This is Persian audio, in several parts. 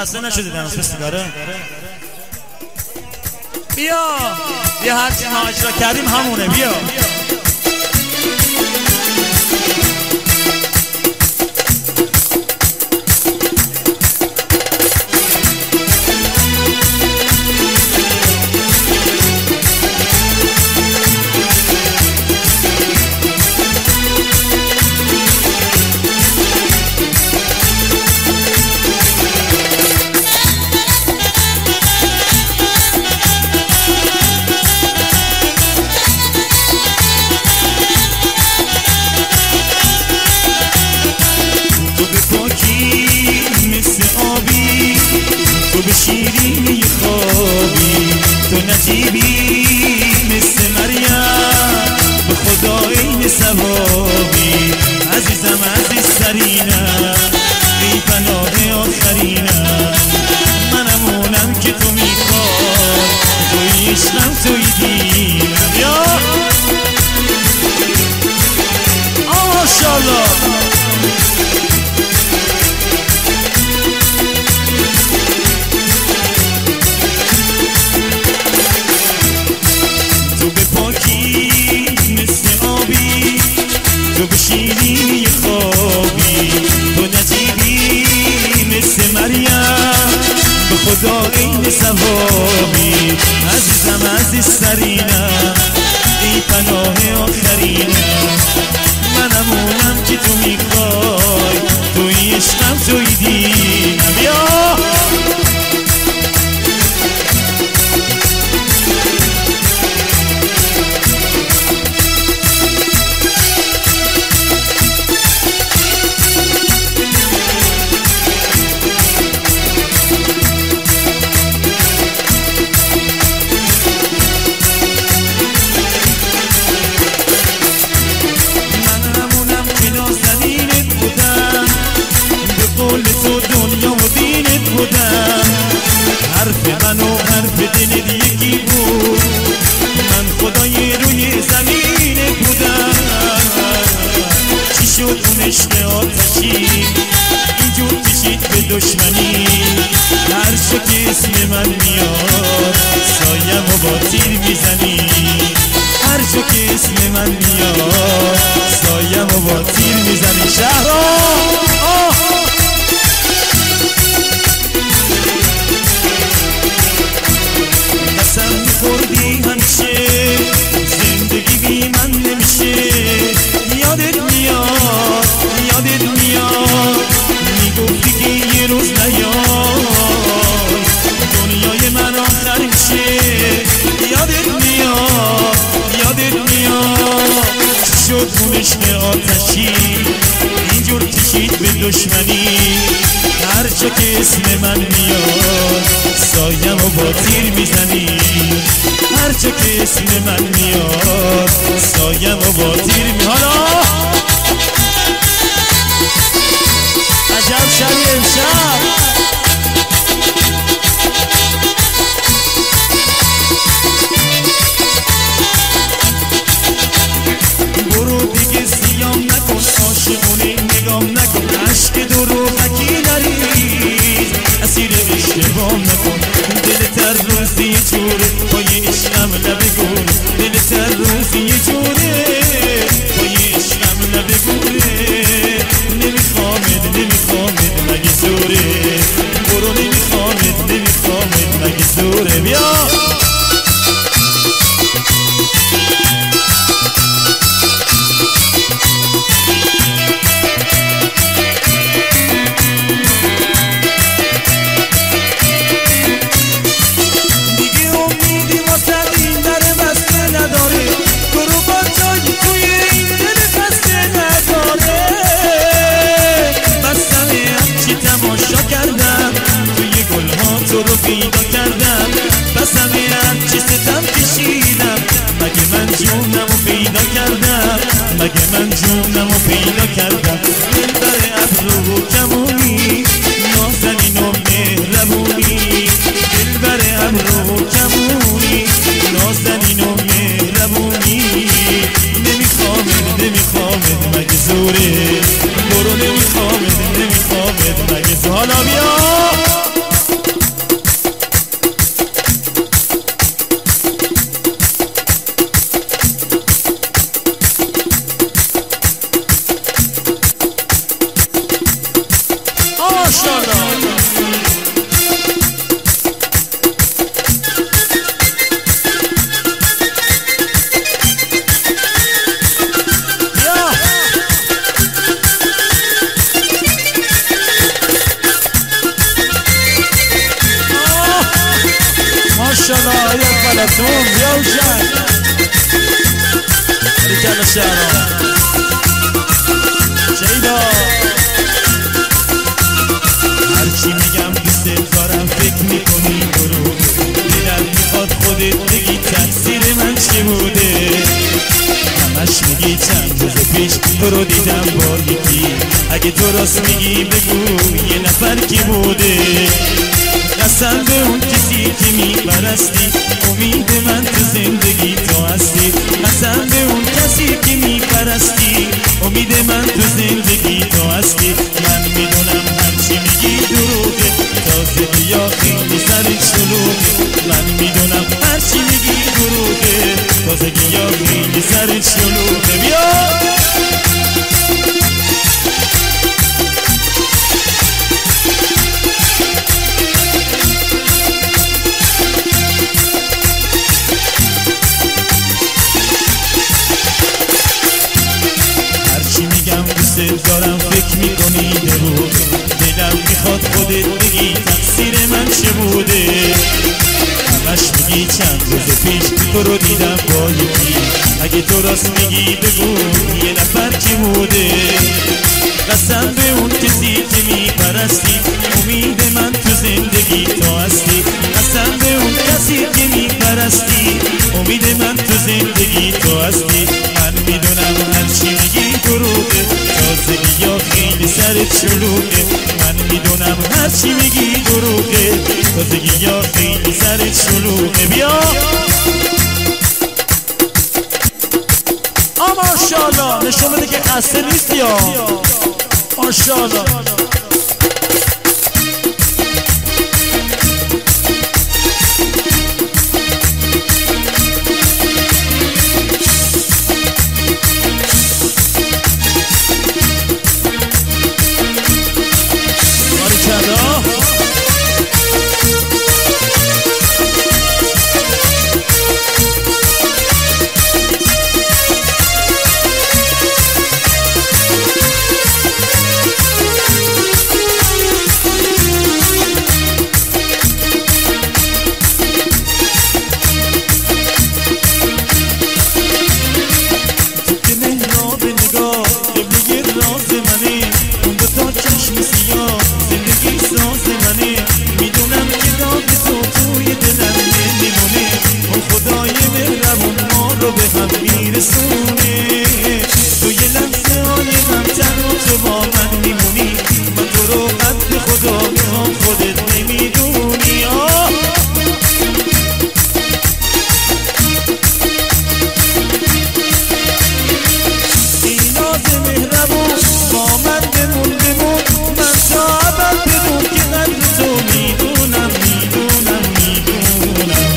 خسته نشدی در نصف سیگاره؟ بیا یه هرچی ما اجرا کردیم همونه. بیا تو به شیرینی خوابی، تو نجیبی مثل مریم، به خدا این ثوابی. عزیزم عزیز ترینم، ای پناه آخرینم، منمونم که تو میخوای، توی عشقم توی دینم. یا ماشاءالله تو به شیرینی خوابی، تو نجیبی مثل مریم، به خدا این ثوابی. عزیزم عزیز ترینم، ای پناه آخرینم، منمونم که تو میخوای، توی عشقم توی دینم. یا تو دنیا و دینت بودم، حرف من و حرف دلت یکی بود، من خدای روی زمینت بودم. چی شد اون عشق آتشی اینجور کشید به دشمنی، هر شو که اسم من میاد سایم و با تیر میزنی، هر شو که اسم من میاد سایم و با تیر میزنی. شهرام قسم میخوردی همیشه زندگی بی من نمیشه، یادت میاد یادت میاد، میگفتی که یه روز نیاد دنیای من آخر میشه. یادت میاد یادت میاد، چی شد اون عشق آتشی اینجور کشید به دشمنی، هر جا که اسم من میاد سایم و با تیر میزنی، هر جا که اسم من میاد سایم و با تیر میزنی. حالا عجب شبی امشب برو دیگه سیام نکن، عاشقونه نگام نکن، عشق دروغکی نریز، اسیر اشتباه نکن. دلت هر روز یه جوره، پای عشقم لبه گوره، دلت هر روز یه جوره، پای عشقم لبه گوره. نمیخوامد نمیخوامد مگه زوره، برو نمیخوامد نمیخوامد مگه زوره. بیا تو رو پیدا کردم، بسم هرچی ستم کشیدم، مگه من جونم رو پیدا کردم، مگه من جونم رو پیدا کردم. دلبر ابرو و کمونی، نازنین و مهربونی، دلبر ابرو و کمونی، نازنین و مهربونی. نمیخوامد نمیخوامد مگه زوره، برو نمیخوامد نمیخوامد مگه زوره. حالا بیا با یکی. اگه تو راست میگی بگو یه نفر کی بوده؟ قسم به اون کسی که میپرستی، امید من تو زندگی تو هستی. قسم به اون کسی که میپرستی، امید من تو زندگی تو هستی. من میدونم هرچی میگی دروغه، تازگی یا خیلی سرت شلوغه. من میدونم هرچی میگی دروغه، تازگی یا خیلی سرت شلوغه. بیا دارم فکر میکنی دروغ، دلم میخواد خودت بگی تقصیر من چه بوده. همش میگی چند روز پیش تو رو دیدم با یکی. اگه تو راست میگی بگو یه نفر کی بوده؟ قسم به اون کسی که میپرستی، امید من تو زندگی تو هستی. قسم به اون کسی که میپرستی، امید من تو زندگی تو هستی. من میدونم هرچی میگی دروغه، تازگی یا خیلی سرت شلوغه. من میدونم هرچی میگی دروغه، تازگی یا خیلی سرت شلوغه. بیا ماشاءالله نشون بده که خسته نیستی یا ماشاءالله. تو یه لحظه های من تنها تو با من میمونی. من تو رو قد خدا میخوام خودت نمیدونی. ای ناز مهربون با من بمون بمون، من تا ابد بدون که قدر تو میدونم میدونم میدونم.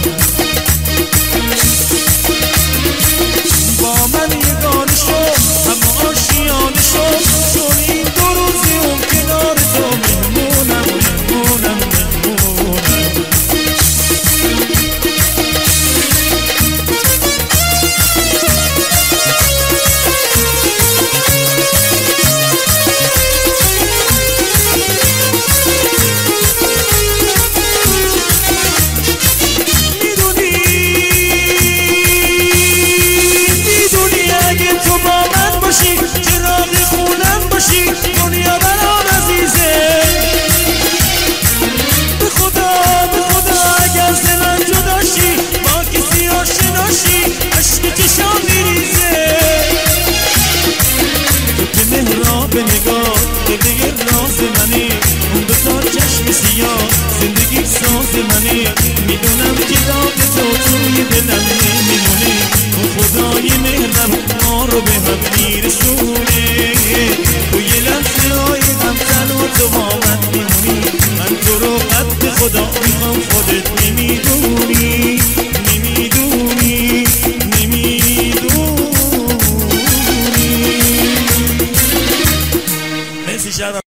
با من یگانه شو همه آشیانه شو، چون این دو روزی اون کنار تو مهمونم مهمونم مهمونم. چراغ خونم باشی دنیا برام عزیزه. به خدا اگر ز من جدا شی، با کسی آشنا شی، عشق چشام میریزه. تو که مهراب نگاه قبله راز منی، اون دوتا چشم سیاه زندگی ساز منی. میدونم که داغ تو توی دلم نمیمونه، اون خدای مهربون ما رو به هم میرسونه. تو یه لحظه های هم تنها تو با من میمونی. من تو رو قد خدا